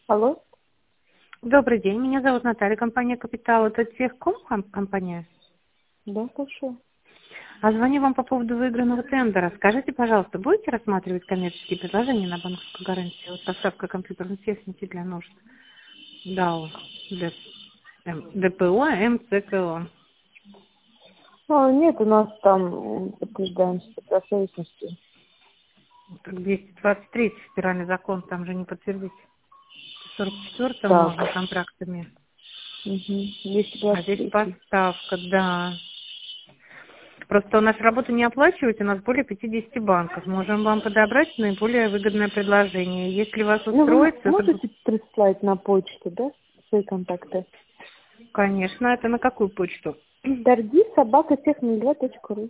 Алло? Добрый день, меня зовут Наталья, компания «Капитал». Это Техком компания? Да, слушаю. А звоню вам по поводу выигранного тендера. Скажите, пожалуйста, будете рассматривать коммерческие предложения на банковскую гарантию? Вот поставка компьютерной техники для нужд ДАО, ДПО, МЦКО. Нет, у нас там подтверждаем добросовестностью. Так 223 федеральный закон, там же не подтвердить. 44 Так. можно контрактами. Угу. А здесь 223. поставка, да. Просто у нас работу не оплачиваете, у нас более 50 банков. Можем вам подобрать наиболее выгодное предложение. Если вас Ну, вы устроит, это, можете прислать на почту, да, свои контакты? конечно, это на какую почту? Торги собака.тех02.ру.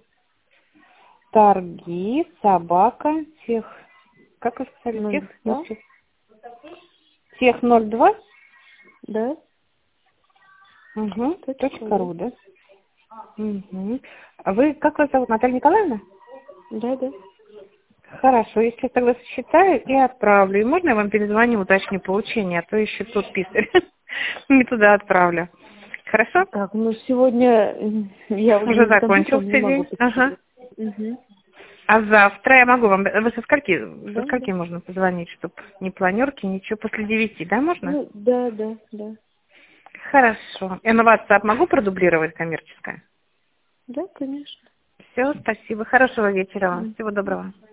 Торги, собака, тех. Как вы сказали? Тех? 02, Тех 02? да, Угу. .ру. .ру, да? Угу. А вы, как вас зовут, Наталья Николаевна? Да, да. Хорошо, если я тогда сосчитаю и отправлю. И можно я вам перезвоню, уточню получение, а то еще тот писарь. Не туда отправлю. Хорошо? Так, ну сегодня я уже Уже не за компьютером, закончился не могу день. Ага. подсчитывать. Угу. А завтра я могу вам... Вы со Да, да. скольки можно позвонить, чтобы ни планерки, ничего после 9, да, можно? Ну, да, да, да. Хорошо. Я на WhatsApp могу продублировать коммерческое? Да, конечно. Все, спасибо. Хорошего вечера вам. Мгм. Всего доброго.